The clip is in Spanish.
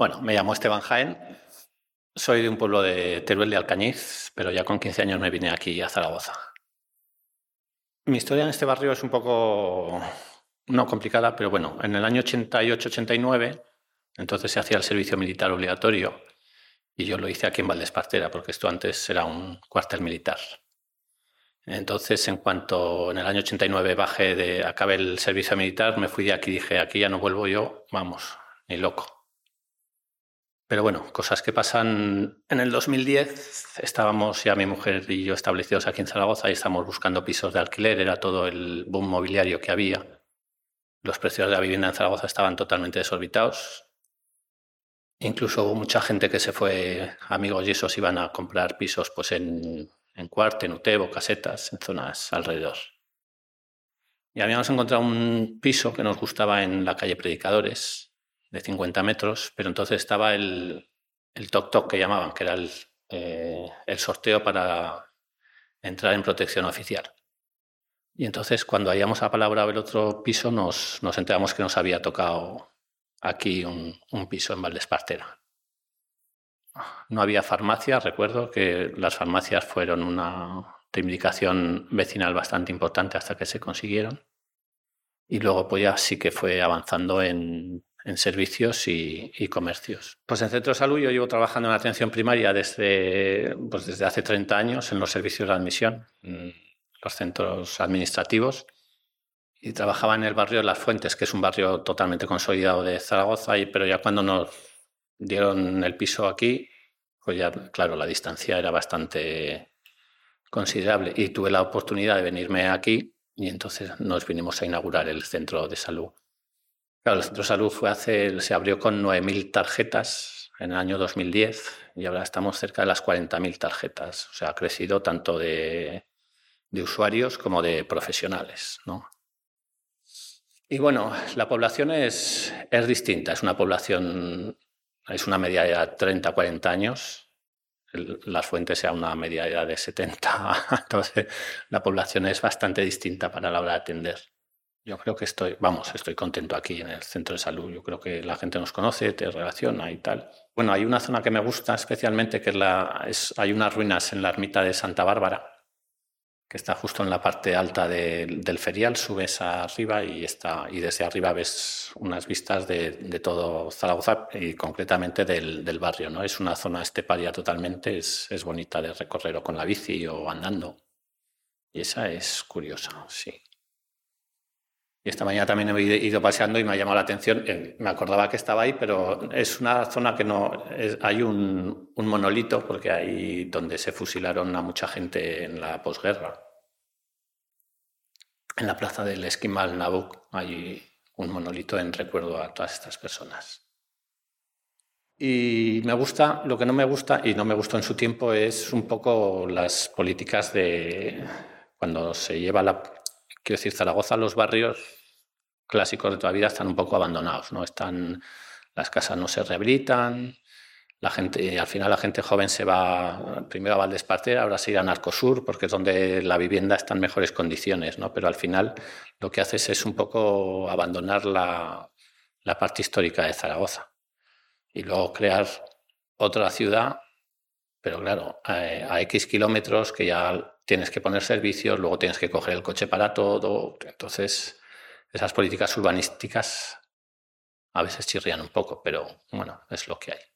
Bueno, me llamo Esteban Jaén, soy de un pueblo de Teruel de Alcañiz, pero ya con 15 años me vine aquí a Zaragoza. Mi historia en este barrio es un poco, no complicada, pero bueno, en el año 88-89, entonces se hacía el servicio militar obligatorio y yo lo hice aquí en Valdespartera, porque esto antes era un cuartel militar. Entonces, en cuanto en el año 89 acabé el servicio militar, me fui de aquí y dije, aquí ya no vuelvo yo, vamos, ni loco. Pero bueno, cosas que pasan. En el 2010 estábamos ya mi mujer y yo establecidos aquí en Zaragoza y estábamos buscando pisos de alquiler, era todo el boom mobiliario que había. Los precios de la vivienda en Zaragoza estaban totalmente desorbitados. Incluso hubo mucha gente que se fue, amigos y esos iban a comprar pisos pues en Cuarte, en Utebo, Casetas, en zonas alrededor. Y habíamos encontrado un piso que nos gustaba en la calle Predicadores, de 50 metros, pero entonces estaba el toc-toc que llamaban, que era el sorteo para entrar en protección oficial. Y entonces cuando hayamos apalabrado el otro piso nos enteramos que nos había tocado aquí un piso en Valdespartera. No había farmacia, recuerdo que las farmacias fueron una reivindicación vecinal bastante importante hasta que se consiguieron. Y luego pues ya sí que fue avanzando en servicios y comercios. Pues en centro de salud yo llevo trabajando en atención primaria desde hace 30 años en los servicios de admisión, en los centros administrativos, y trabajaba en el barrio de Las Fuentes, que es un barrio totalmente consolidado de Zaragoza, pero ya cuando nos dieron el piso aquí, pues ya, claro, la distancia era bastante considerable y tuve la oportunidad de venirme aquí y entonces nos vinimos a inaugurar el centro de salud. Claro, el centro de salud se abrió con 9.000 tarjetas en el año 2010 y ahora estamos cerca de las 40.000 tarjetas. O sea, ha crecido tanto de usuarios como de profesionales, ¿no? Y bueno, la población es distinta. Es una media de 30, 40 años. Las Fuentes sea una media edad de 70, entonces la población es bastante distinta para la hora de atender. Yo creo que estoy contento aquí en el centro de salud. Yo creo que la gente nos conoce, te relaciona y tal. Bueno, hay una zona que me gusta especialmente, que hay unas ruinas en la ermita de Santa Bárbara, que está justo en la parte alta del ferial, subes arriba y desde arriba ves unas vistas de todo Zaragoza y concretamente del barrio, ¿no? Es una zona esteparia totalmente, es bonita de recorrer o con la bici o andando. Y esa es curiosa, sí. Y esta mañana también he ido paseando y me ha llamado la atención. Me acordaba que estaba ahí, pero es una zona que no... hay un monolito, porque ahí donde se fusilaron a mucha gente en la posguerra. En la plaza del Esquimal Nabuc hay un monolito en recuerdo a todas estas personas. Y lo que no me gusta, y no me gustó en su tiempo, es un poco las políticas de cuando se lleva quiero decir, Zaragoza, los barrios clásicos de toda la vida están un poco abandonados, ¿no? Las casas no se rehabilitan, al final la gente joven se va primero a Valdespartera, ahora se irá a Narcosur, porque es donde la vivienda está en mejores condiciones, ¿no? Pero al final lo que haces es un poco abandonar la parte histórica de Zaragoza y luego crear otra ciudad, pero claro, a X kilómetros, que ya tienes que poner servicios, luego tienes que coger el coche para todo. Entonces, esas políticas urbanísticas a veces chirrían un poco, pero bueno, es lo que hay.